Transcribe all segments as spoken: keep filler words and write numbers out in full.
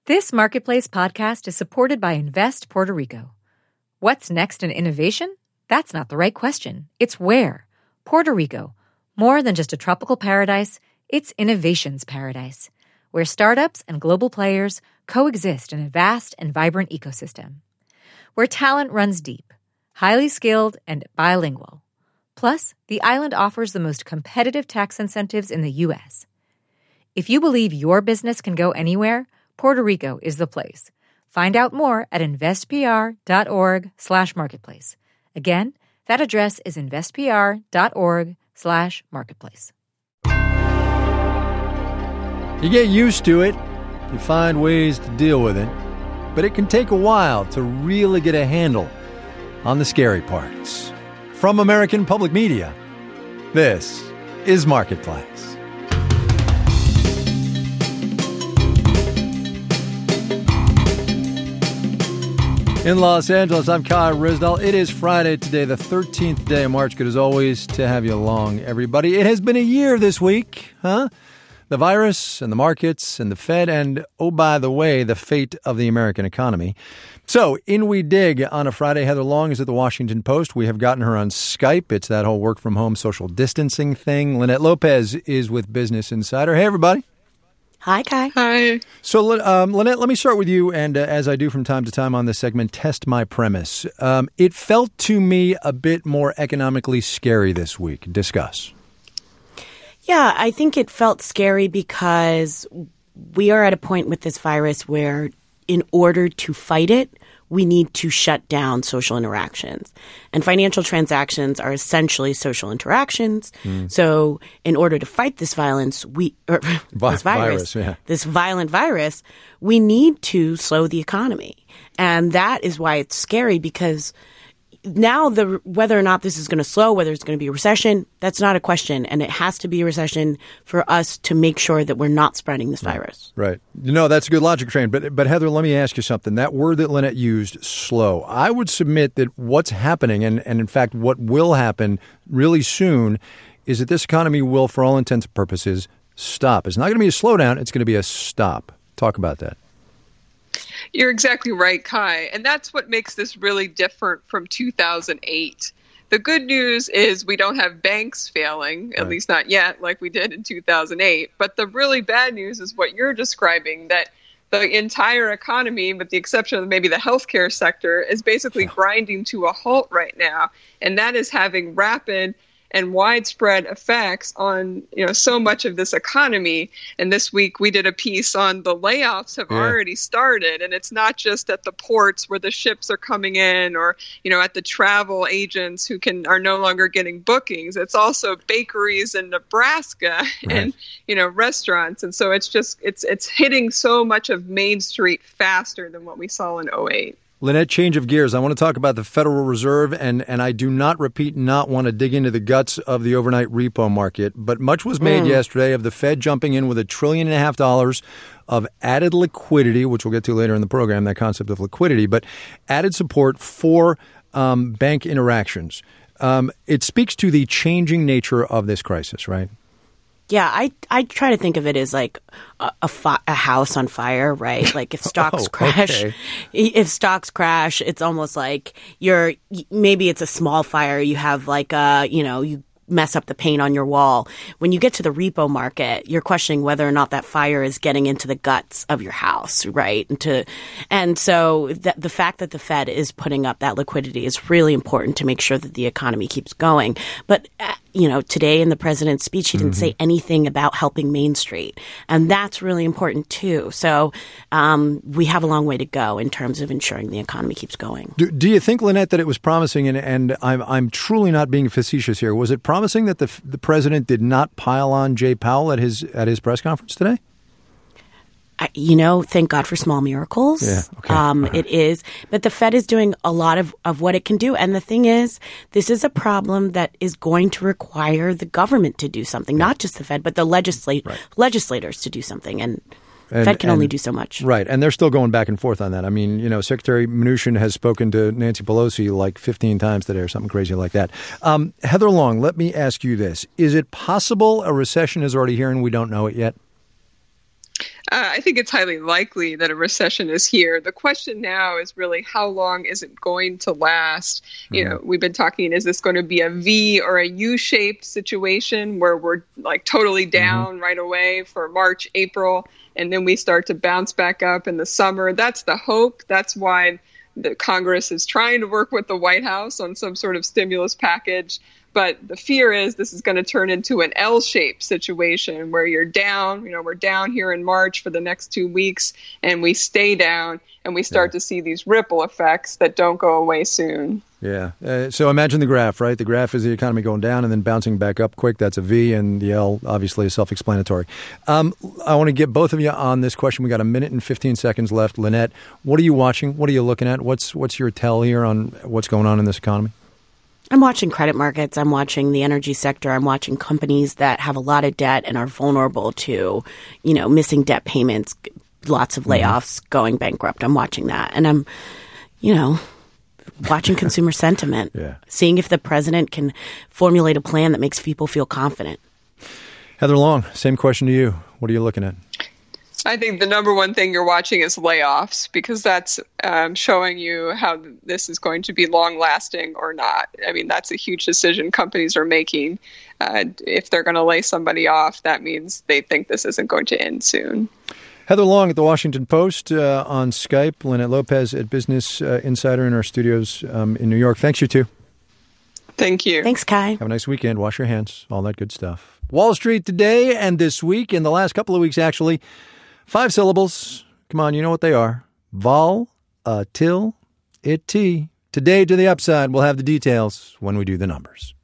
This Marketplace podcast is supported by Invest Puerto Rico. What's next in innovation? That's not the right question. It's where. Puerto Rico. More than just a tropical paradise, it's innovation's paradise, where startups and global players coexist in a vast and vibrant ecosystem. Where talent runs deep, highly skilled, and bilingual. Plus, the island offers the most competitive tax incentives in the U S. If you believe your business can go anywhere, Puerto Rico is the place. Find out more at investpr.org slash marketplace. Again, that address is investpr.org slash marketplace. You get used to it, you find ways to deal with it, but it can take a while to really get a handle on the scary parts. From American Public Media, this is Marketplace. In Los Angeles, I'm Kai Ryssdal. It is Friday today, the thirteenth day of March. Good as always to have you along, everybody. It has been a year this week, huh? The virus and the markets and the Fed and, oh, by the way, the fate of the American economy. So, in we dig on a Friday. Heather Long is at the Washington Post. We have gotten her on Skype. It's that whole work-from-home social distancing thing. Lynette Lopez is with Business Insider. Hey, everybody. Hi, Kai. Hi. So, um, Lynette, let me start with you. And uh, as I do from time to time on this segment, test my premise. Um, it felt to me a bit more economically scary this week. Discuss. Yeah, I think it felt scary because we are at a point with this virus where in order to fight it, we need to shut down social interactions. And financial transactions are essentially social interactions. Mm. So in order to fight this violence, we or Vi- this virus, virus yeah. this violent virus, we need to slow the economy. And that is why it's scary, because now the whether or not this is going to slow, whether it's going to be a recession, that's not a question. And it has to be a recession for us to make sure that we're not spreading this virus. Right. No, that's a good logic train. But, but Heather, let me ask you something. That word that Lynette used, slow, I would submit that what's happening, and, and in fact what will happen really soon, is that this economy will, for all intents and purposes, stop. It's not going to be a slowdown. It's going to be a stop. Talk about that. You're exactly right, Kai. And that's what makes this really different from two thousand eight. The good news is we don't have banks failing, at right. least not yet, like we did in two thousand eight. But the really bad news is what you're describing, that the entire economy, with the exception of maybe the healthcare sector, is basically grinding to a halt right now. And that is having rapid and widespread effects on, you know, so much of this economy. And this week we did a piece on the layoffs have yeah. already started. And it's not just at the ports where the ships are coming in, or, you know, at the travel agents who can are no longer getting bookings. It's also bakeries in Nebraska right. and, you know, restaurants. And so it's just it's it's hitting so much of Main Street faster than what we saw in oh eight. Lynette, change of gears. I want to talk about the Federal Reserve, and, and I do not, repeat, not want to dig into the guts of the overnight repo market. But much was made mm. yesterday of the Fed jumping in with a trillion and a half dollars of added liquidity, which we'll get to later in the program, that concept of liquidity, but added support for um, bank interactions. Um, it speaks to the changing nature of this crisis, right? Yeah, I I try to think of it as like a, a, fi- a house on fire, right? Like if stocks oh, crash, okay. if stocks crash, it's almost like you're maybe it's a small fire. You have like a, you know, you mess up the paint on your wall. When you get to the repo market, you're questioning whether or not that fire is getting into the guts of your house, right? And to, and so the, the fact that the Fed is putting up that liquidity is really important to make sure that the economy keeps going. But uh, you know, today in the president's speech, he didn't mm-hmm. say anything about helping Main Street. And that's really important, too. So um, we have a long way to go in terms of ensuring the economy keeps going. Do, do you think, Lynette, that it was promising, and, and I'm, I'm truly not being facetious here, was it promising that the, the president did not pile on Jay Powell at his at his press conference today? You know, thank God for small miracles. Yeah, okay. Um, right. It is. But the Fed is doing a lot of, of what it can do. And the thing is, this is a problem that is going to require the government to do something, not just the Fed, but the legislate, right. legislators to do something. And the Fed can and, only do so much. Right. And they're still going back and forth on that. I mean, you know, Secretary Mnuchin has spoken to Nancy Pelosi like fifteen times today or something crazy like that. Um, Heather Long, let me ask you this. Is it possible a recession is already here and we don't know it yet? Uh, I think it's highly likely that a recession is here. The question now is really how long is it going to last? Mm-hmm. You know, we've been talking, is this going to be a V or a U-shaped situation where we're like totally down mm-hmm. right away for March, April, and then we start to bounce back up in the summer? That's the hope. That's why the Congress is trying to work with the White House on some sort of stimulus package. But the fear is this is going to turn into an L-shaped situation where you're down, you know, we're down here in March for the next two weeks and we stay down and we start yeah. to see these ripple effects that don't go away soon. Yeah. Uh, so imagine the graph, right? The graph is the economy going down and then bouncing back up quick. That's a V, and the L obviously is self-explanatory. Um, I want to get both of you on this question. We got a minute and fifteen seconds left. Lynette, what are you watching? What are you looking at? What's what's your tell here on what's going on in this economy? I'm watching credit markets. I'm watching the energy sector. I'm watching companies that have a lot of debt and are vulnerable to, you know, missing debt payments, lots of layoffs, mm-hmm. going bankrupt. I'm watching that. And I'm, you know, watching consumer sentiment, yeah. seeing if the president can formulate a plan that makes people feel confident. Heather Long, same question to you. What are you looking at? I think the number one thing you're watching is layoffs, because that's um, showing you how this is going to be long lasting or not. I mean, that's a huge decision companies are making. Uh, if they're going to lay somebody off, that means they think this isn't going to end soon. Heather Long at the Washington Post, uh, on Skype. Lynette Lopez at Business uh, Insider in our studios um, in New York. Thanks, you two. Thank you. Thanks, Kai. Have a nice weekend. Wash your hands. All that good stuff. Wall Street today and this week, in the last couple of weeks, actually. Five syllables. Come on, you know what they are. Vol, uh, till, it, t. Today to the upside. We'll have the details when we do the numbers.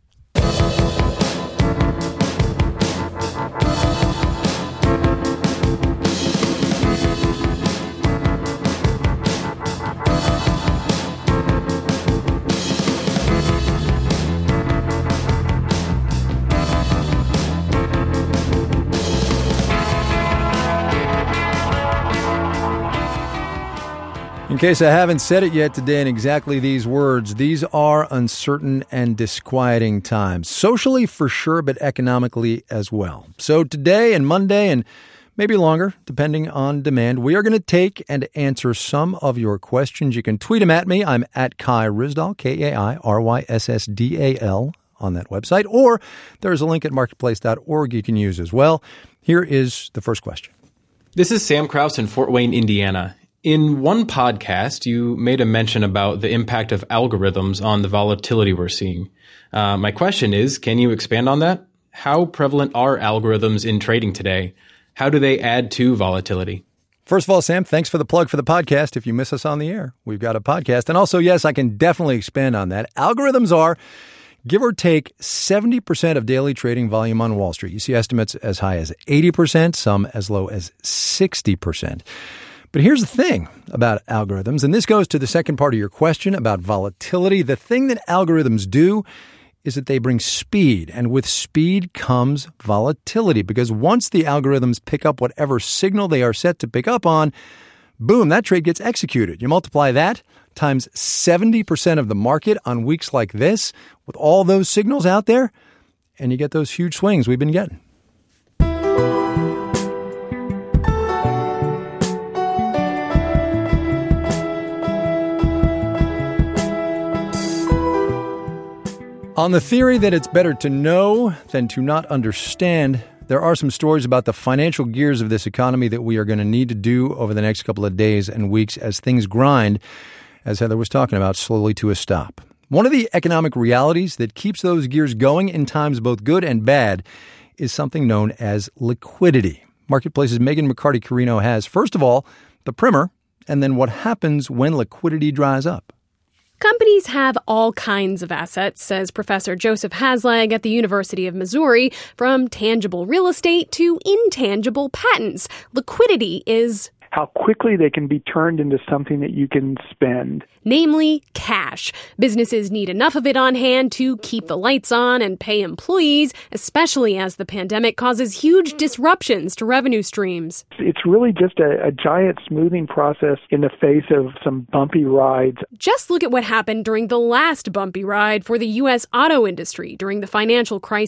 In case I haven't said it yet today in exactly these words, these are uncertain and disquieting times. Socially, for sure, but economically as well. So today and Monday and maybe longer, depending on demand, we are going to take and answer some of your questions. You can tweet them at me. I'm at Kai Ryssdal, K A I R Y S S D A L on that website. Or there's a link at marketplace dot org you can use as well. Here is the first question. This is Sam Krause in Fort Wayne, Indiana. In one podcast, you made a mention about the impact of algorithms on the volatility we're seeing. Uh, my question is, can you expand on that? How prevalent are algorithms in trading today? How do they add to volatility? First of all, Sam, thanks for the plug for the podcast. If you miss us on the air, we've got a podcast. And also, yes, I can definitely expand on that. Algorithms are, give or take, seventy percent of daily trading volume on Wall Street. You see estimates as high as eighty percent, some as low as sixty percent. But here's the thing about algorithms, and this goes to the second part of your question about volatility. The thing that algorithms do is that they bring speed, and with speed comes volatility, because once the algorithms pick up whatever signal they are set to pick up on, boom, that trade gets executed. You multiply that times seventy percent of the market on weeks like this with all those signals out there, and you get those huge swings we've been getting. On the theory that it's better to know than to not understand, there are some stories about the financial gears of this economy that we are going to need to do over the next couple of days and weeks as things grind, as Heather was talking about, slowly to a stop. One of the economic realities that keeps those gears going in times both good and bad is something known as liquidity. Marketplace's Megan McCarty-Carino has, first of all, the primer, and then what happens when liquidity dries up. Companies have all kinds of assets, says Professor Joseph Haslag at the University of Missouri, from tangible real estate to intangible patents. Liquidity is how quickly they can be turned into something that you can spend. Namely, cash. Businesses need enough of it on hand to keep the lights on and pay employees, especially as the pandemic causes huge disruptions to revenue streams. It's really just a, a giant smoothing process in the face of some bumpy rides. Just look at what happened during the last bumpy ride for the U S auto industry during the financial crisis.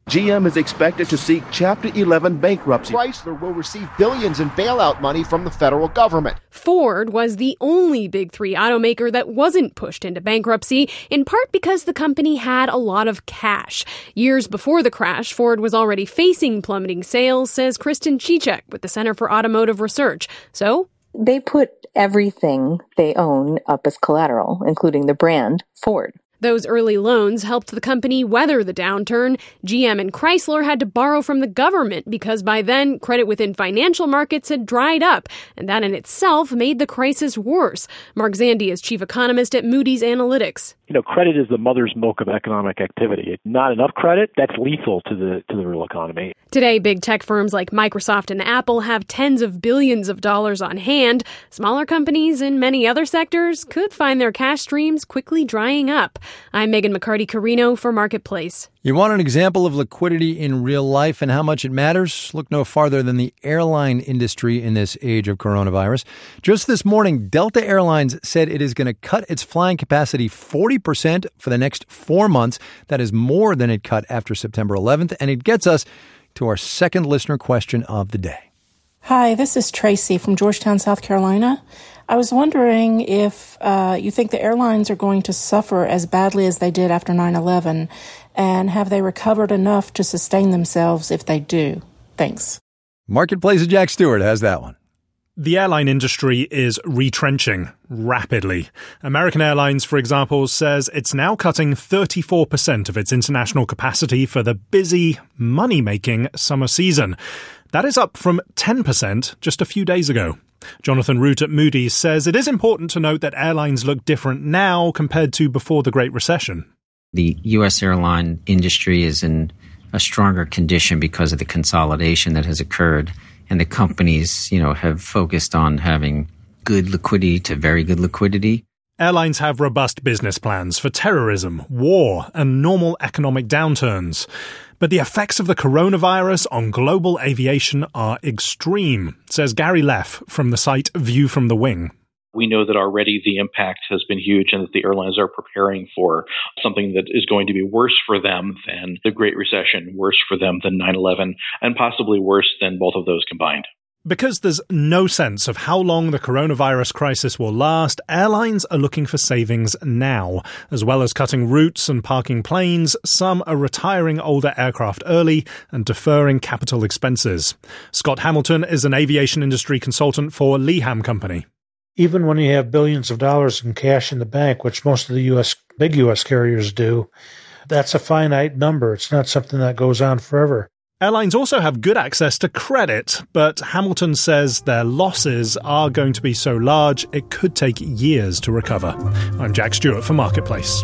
G M is expected to seek Chapter eleven bankruptcy. Chrysler will receive billions in bailout money from the federal government. Ford was the only big three automaker that wasn't pushed into bankruptcy, in part because the company had a lot of cash. Years before the crash, Ford was already facing plummeting sales, says Kristen Chichek with the Center for Automotive Research. So they put everything they own up as collateral, including the brand Ford. Those early loans helped the company weather the downturn. G M and Chrysler had to borrow from the government because by then, credit within financial markets had dried up, and that in itself made the crisis worse. Mark Zandi is chief economist at Moody's Analytics. You know, credit is the mother's milk of economic activity. Not enough credit, that's lethal to the to the real economy. Today, big tech firms like Microsoft and Apple have tens of billions of dollars on hand. Smaller companies in many other sectors could find their cash streams quickly drying up. I'm Megan McCarty-Carino for Marketplace. You want an example of liquidity in real life and how much it matters? Look no farther than the airline industry in this age of coronavirus. Just this morning, Delta Airlines said it is going to cut its flying capacity forty percent for the next four months. That is more than it cut after September eleventh, and it gets us to our second listener question of the day. Hi, this is Tracy from Georgetown, South Carolina. I was wondering if uh, you think the airlines are going to suffer as badly as they did after nine eleven, and have they recovered enough to sustain themselves if they do? Thanks. Marketplace's Jack Stewart has that one. The airline industry is retrenching rapidly. American Airlines, for example, says it's now cutting thirty-four percent of its international capacity for the busy, money-making summer season. That is up from ten percent just a few days ago. Jonathan Root at Moody's says it is important to note that airlines look different now compared to before the Great Recession. The U S airline industry is in a stronger condition because of the consolidation that has occurred. And the companies, you know, have focused on having good liquidity to very good liquidity. Airlines have robust business plans for terrorism, war, and normal economic downturns. But the effects of the coronavirus on global aviation are extreme, says Gary Leff from the site View from the Wing. We know that already the impact has been huge and that the airlines are preparing for something that is going to be worse for them than the Great Recession, worse for them than nine eleven, and possibly worse than both of those combined. Because there's no sense of how long the coronavirus crisis will last, airlines are looking for savings now. As well as cutting routes and parking planes, some are retiring older aircraft early and deferring capital expenses. Scott Hamilton is an aviation industry consultant for Leham Company. Even when you have billions of dollars in cash in the bank, which most of the U S big U S carriers do, that's a finite number. It's not something that goes on forever. Airlines also have good access to credit, but Hamilton says their losses are going to be so large it could take years to recover. I'm Jack Stewart for Marketplace.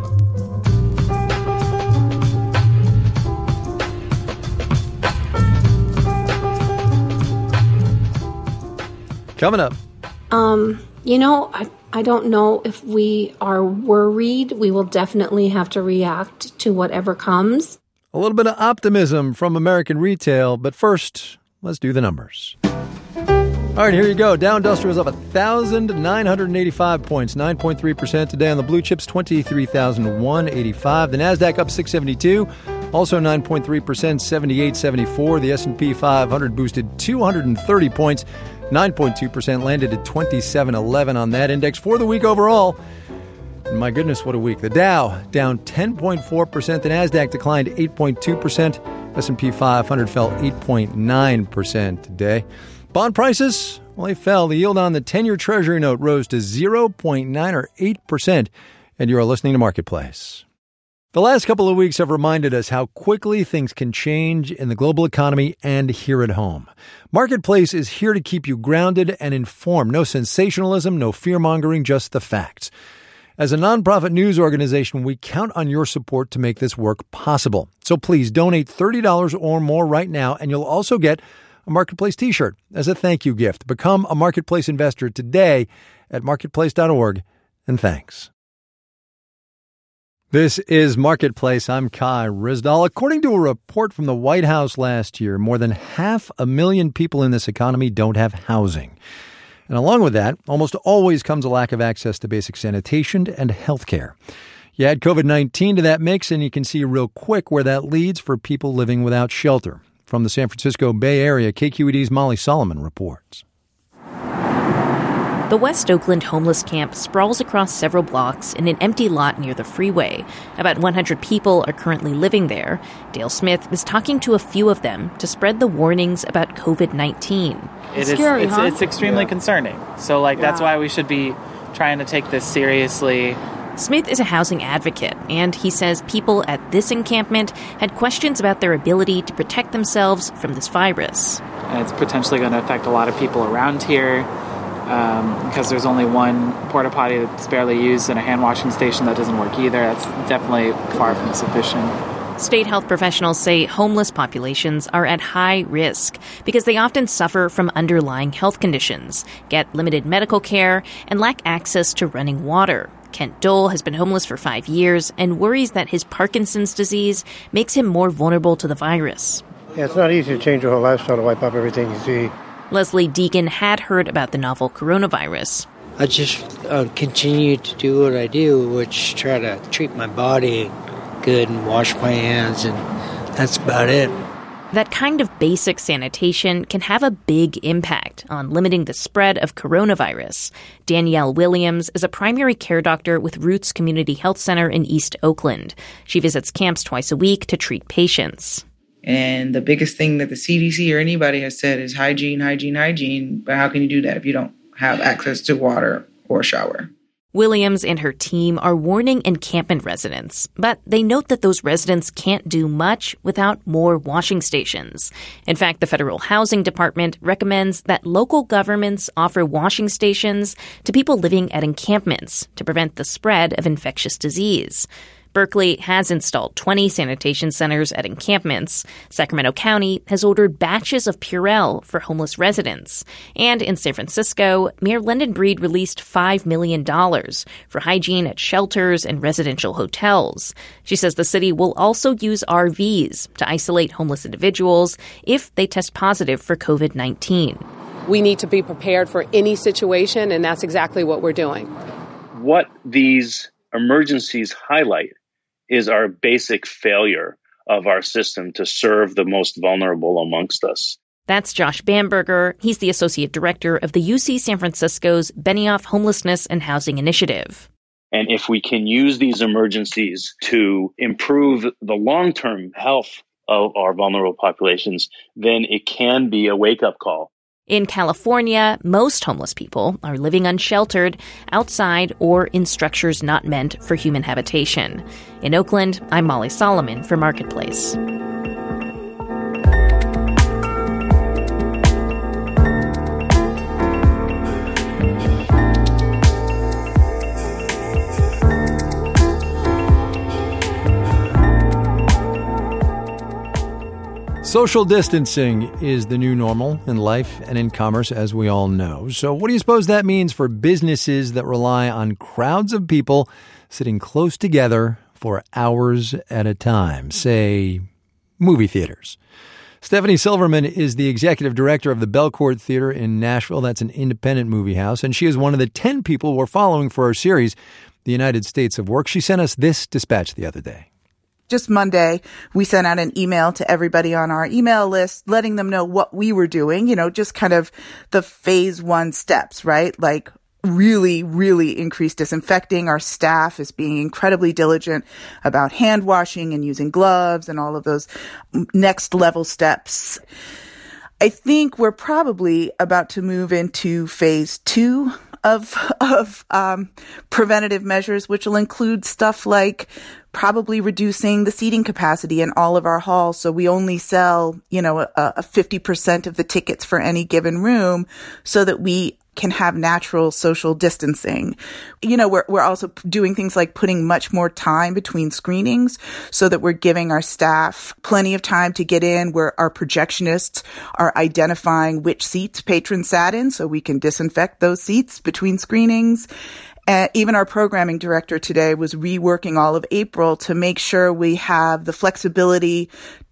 Coming up. Um, you know, I, I don't know if we are worried. We will definitely have to react to whatever comes. A little bit of optimism from American retail, but first, let's do the numbers. All right, here you go. Dow Industrial is up one thousand nine hundred eighty-five points, nine point three percent today. On the blue chips, twenty-three thousand one hundred eighty-five. The NASDAQ up six seventy-two, also nine point three percent, seventy-eight seventy-four. The S and P five hundred boosted two hundred thirty points, nine point two percent, landed at twenty-seven eleven on that index for the week overall. And my goodness, what a week. The Dow down ten point four percent. The NASDAQ declined eight point two percent. S and P five hundred fell eight point nine percent today. Bond prices, well, they fell. The yield on the ten-year Treasury note rose to zero point nine or eight percent. And you are listening to Marketplace. The last couple of weeks have reminded us how quickly things can change in the global economy and here at home. Marketplace is here to keep you grounded and informed. No sensationalism, no fear-mongering, just the facts. As a nonprofit news organization, we count on your support to make this work possible. So please donate thirty dollars or more right now, and you'll also get a Marketplace t-shirt as a thank you gift. Become a Marketplace investor today at marketplace dot org, and thanks. This is Marketplace. I'm Kai Ryssdal. According to a report from the White House last year, more than half a million people in this economy don't have housing. And along with that, almost always comes a lack of access to basic sanitation and health care. You add COVID nineteen to that mix, and you can see real quick where that leads for people living without shelter. From the San Francisco Bay Area, K Q E D's Molly Solomon reports. The West Oakland homeless camp sprawls across several blocks in an empty lot near the freeway. About one hundred people are currently living there. Dale Smith is talking to a few of them to spread the warnings about COVID nineteen. It it's is, scary, it's, huh? it's extremely Yeah. concerning. So, like, Yeah. that's why we should be trying to take this seriously. Smith is a housing advocate, and he says people at this encampment had questions about their ability to protect themselves from this virus. And it's potentially going to affect a lot of people around here um, because there's only one porta potty that's barely used and a hand washing station that doesn't work either. That's definitely far from sufficient. State health professionals say homeless populations are at high risk because they often suffer from underlying health conditions, get limited medical care, and lack access to running water. Kent Dole has been homeless for five years and worries that his Parkinson's disease makes him more vulnerable to the virus. Yeah, it's not easy to change your whole lifestyle to wipe up everything you see. Leslie Deacon had heard about the novel coronavirus. I just uh, continue to do what I do, which try to treat my body good and wash my hands, and that's about it. That kind of basic sanitation can have a big impact on limiting the spread of coronavirus. Danielle Williams is a primary care doctor with Roots Community Health Center in East Oakland. She visits camps twice a week to treat patients. And the biggest thing that the C D C or anybody has said is hygiene, hygiene, hygiene. But how can you do that if you don't have access to water or shower? Williams and her team are warning encampment residents, but they note that those residents can't do much without more washing stations. In fact, the Federal Housing Department recommends that local governments offer washing stations to people living at encampments to prevent the spread of infectious disease. Berkeley has installed twenty sanitation centers at encampments. Sacramento County has ordered batches of Purell for homeless residents. And in San Francisco, Mayor London Breed released five million dollars for hygiene at shelters and residential hotels. She says the city will also use R Vs to isolate homeless individuals if they test positive for COVID nineteen. We need to be prepared for any situation, and that's exactly what we're doing. What these emergencies highlight is our basic failure of our system to serve the most vulnerable amongst us. That's Josh Bamberger. He's the associate director of the U C San Francisco's Benioff Homelessness and Housing Initiative. And if we can use these emergencies to improve the long-term health of our vulnerable populations, then it can be a wake-up call. In California, most homeless people are living unsheltered, outside, or in structures not meant for human habitation. In Oakland, I'm Molly Solomon for Marketplace. Social distancing is the new normal in life and in commerce, as we all know. So what do you suppose that means for businesses that rely on crowds of people sitting close together for hours at a time? Say, movie theaters. Stephanie Silverman is the executive director of the Belcourt Theater in Nashville. That's an independent movie house, and she is one of the ten people we're following for our series, The United States of Work. She sent us this dispatch the other day. Just Monday, we sent out an email to everybody on our email list, letting them know what we were doing, you know, just kind of the phase one steps, right? Like really, really increase disinfecting. Our staff is being incredibly diligent about hand washing and using gloves and all of those next level steps. I think we're probably about to move into phase two of, of, um, preventative measures, which will include stuff like probably reducing the seating capacity in all of our halls. So we only sell, you know, a, a fifty percent of the tickets for any given room so that we can have natural social distancing. You know, we're, we're also doing things like putting much more time between screenings so that we're giving our staff plenty of time to get in, where our projectionists are identifying which seats patrons sat in so we can disinfect those seats between screenings. And even our programming director today was reworking all of April to make sure we have the flexibility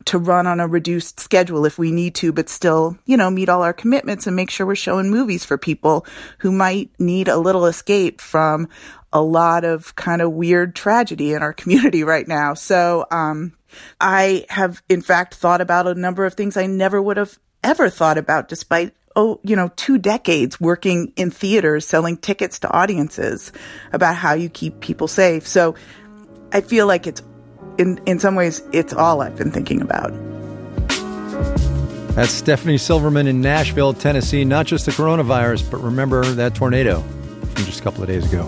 to run on a reduced schedule if we need to, but still, you know, meet all our commitments and make sure we're showing movies for people who might need a little escape from a lot of kind of weird tragedy in our community right now. So, um, I have in fact thought about a number of things I never would have ever thought about despite oh, you know, two decades working in theaters, selling tickets to audiences about how you keep people safe. So I feel like it's, in, in some ways, it's all I've been thinking about. That's Stephanie Silverman in Nashville, Tennessee. Not just the coronavirus, but remember that tornado from just a couple of days ago.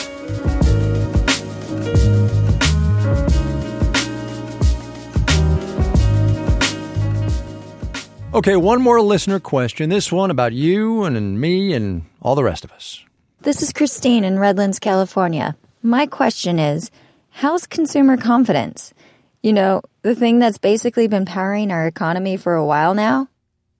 Okay, one more listener question. This one about you and, and me and all the rest of us. This is Christine in Redlands, California. My question is, how's consumer confidence? You know, the thing that's basically been powering our economy for a while now?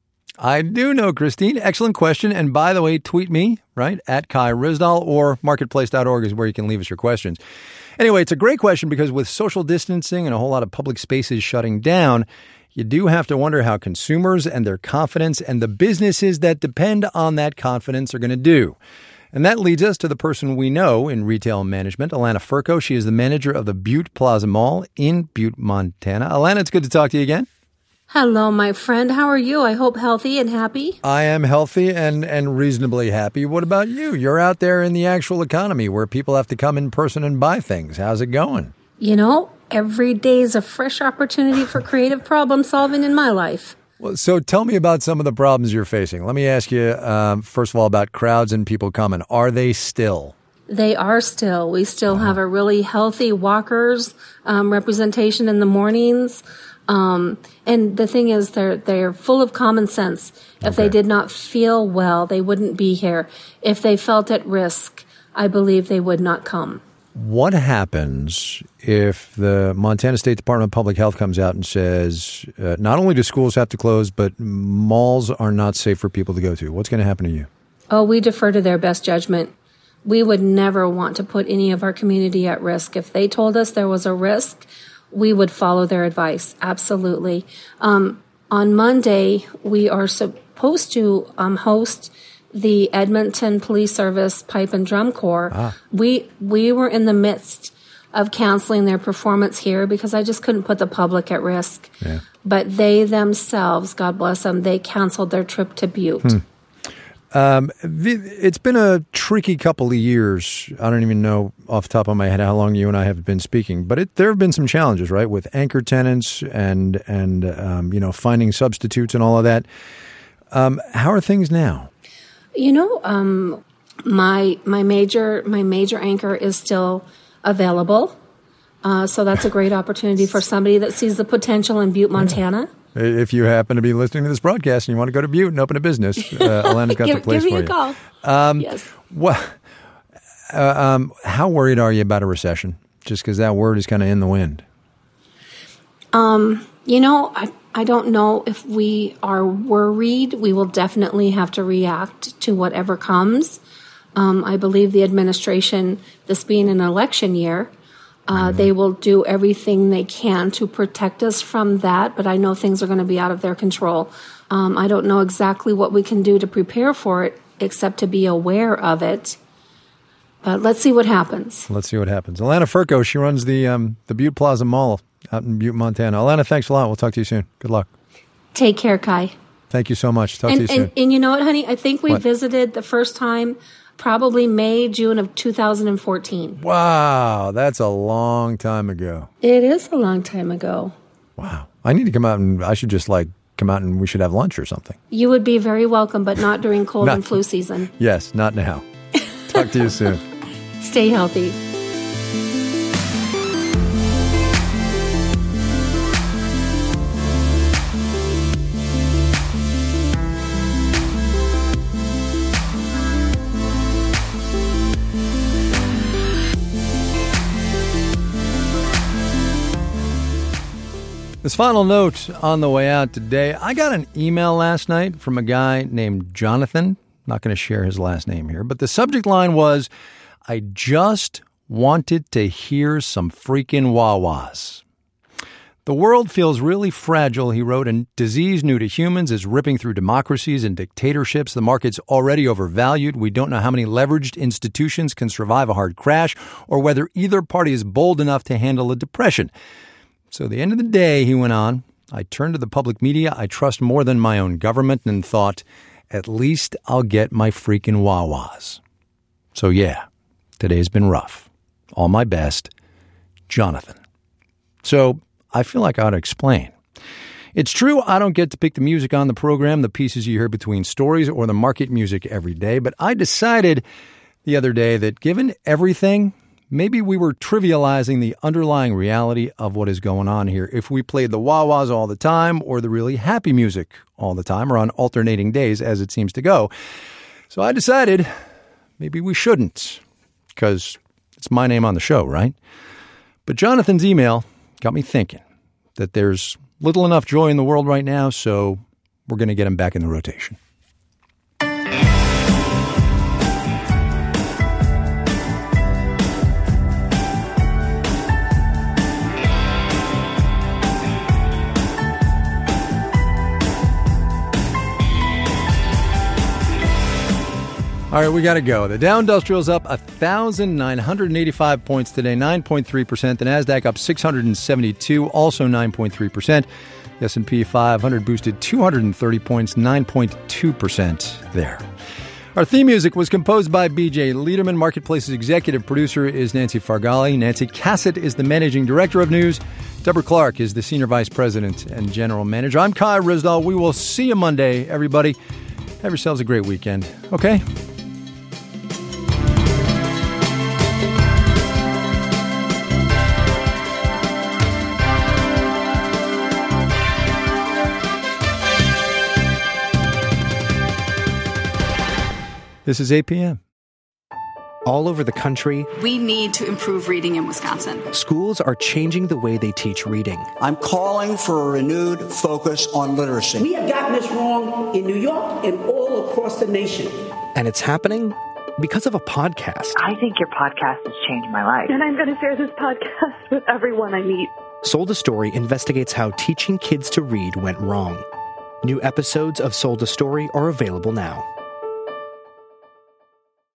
I do know, Christine. Excellent question. And by the way, tweet me, right, at Kai Ryssdal, or marketplace dot org is where you can leave us your questions. Anyway, it's a great question because with social distancing and a whole lot of public spaces shutting down, you do have to wonder how consumers and their confidence and the businesses that depend on that confidence are going to do. And that leads us to the person we know in retail management, Alana Furco. She is the manager of the Butte Plaza Mall in Butte, Montana. Alana, it's good to talk to you again. Hello, my friend. How are you? I hope healthy and happy. I am healthy and, and reasonably happy. What about you? You're out there in the actual economy where people have to come in person and buy things. How's it going? You know, every day is a fresh opportunity for creative problem solving in my life. Well, so tell me about some of the problems you're facing. Let me ask you, um, first of all, about crowds and people coming. Are they still? They are still. We still uh-huh. have a really healthy walkers um, representation in the mornings. Um, and the thing is, they're, they're full of common sense. If okay. they did not feel well, they wouldn't be here. If they felt at risk, I believe they would not come. What happens if the Montana State Department of Public Health comes out and says uh, not only do schools have to close, but malls are not safe for people to go to? What's going to happen to you? Oh, we defer to their best judgment. We would never want to put any of our community at risk. If they told us there was a risk, we would follow their advice. Absolutely. Um, on Monday, we are supposed to um, host the Edmonton Police Service Pipe and Drum Corps. Ah. We we were in the midst of canceling their performance here because I just couldn't put the public at risk. Yeah. But they themselves, God bless them, they canceled their trip to Butte. Hmm. Um, the, it's been a tricky couple of years. I don't even know off the top of my head how long you and I have been speaking, but it, there have been some challenges, right, with anchor tenants and and um, you know, finding substitutes and all of that. Um, how are things now? You know, um, my my major my major anchor is still available, uh, so that's a great opportunity for somebody that sees the potential in Butte, Montana. If you happen to be listening to this broadcast and you want to go to Butte and open a business, uh, Alana's got give, the place give for me you. a call. Um, yes. Well, uh, um, how worried are you about a recession? Just because that word is kind of in the wind. Um, you know, I. I don't know if we are worried. We will definitely have to react to whatever comes. Um, I believe the administration, this being an election year, uh, mm-hmm. they will do everything they can to protect us from that. But I know things are going to be out of their control. Um, I don't know exactly what we can do to prepare for it, except to be aware of it. But let's see what happens. Let's see what happens. Alana Furco, she runs the um, the Butte Plaza Mall out in Butte, Montana. Alana, thanks a lot. We'll talk to you soon. Good luck. Take care, Kai. Thank you so much. Talk and, to you soon. And, and you know what, honey? I think we what? visited the first time probably May, June of two thousand fourteen. Wow, that's a long time ago. It is a long time ago. Wow. I need to come out and I should just like come out and we should have lunch or something. You would be very welcome, but not during cold not, and flu season. Yes, not now. Talk to you soon. Stay healthy. This final note on the way out today, I got an email last night from a guy named Jonathan. Not going to share his last name here, but the subject line was, I just wanted to hear some freaking wah-wahs. The world feels really fragile, he wrote, and disease new to humans is ripping through democracies and dictatorships. The market's already overvalued. We don't know how many leveraged institutions can survive a hard crash or whether either party is bold enough to handle a depression. So at the end of the day, he went on, I turned to the public media I trust more than my own government and thought, at least I'll get my freaking Wawas. So yeah, today's been rough. All my best, Jonathan. So I feel like I ought to explain. It's true I don't get to pick the music on the program, the pieces you hear between stories or the market music every day, but I decided the other day that given everything, maybe we were trivializing the underlying reality of what is going on here if we played the wah-wahs all the time or the really happy music all the time or on alternating days as it seems to go. So I decided maybe we shouldn't because it's my name on the show, right? But Jonathan's email got me thinking that there's little enough joy in the world right now, so we're going to get him back in the rotation. All right, we got to go. The Dow Industrial's up one thousand nine hundred eighty-five points today, nine point three percent. The NASDAQ up six hundred seventy-two, also nine point three percent. The S and P five hundred boosted two hundred thirty points, nine point two percent there. Our theme music was composed by B J Liederman. Marketplace's executive producer is Nancy Fargali. Nancy Cassett is the managing director of news. Deborah Clark is the senior vice president and general manager. I'm Kai Ryssdal. We will see you Monday, everybody. Have yourselves a great weekend, okay? This is eight p.m. All over the country, we need to improve reading in Wisconsin. Schools are changing the way they teach reading. I'm calling for a renewed focus on literacy. We have gotten this wrong in New York and all across the nation. And it's happening because of a podcast. I think your podcast has changed my life. And I'm going to share this podcast with everyone I meet. Sold a Story investigates how teaching kids to read went wrong. New episodes of Sold a Story are available now.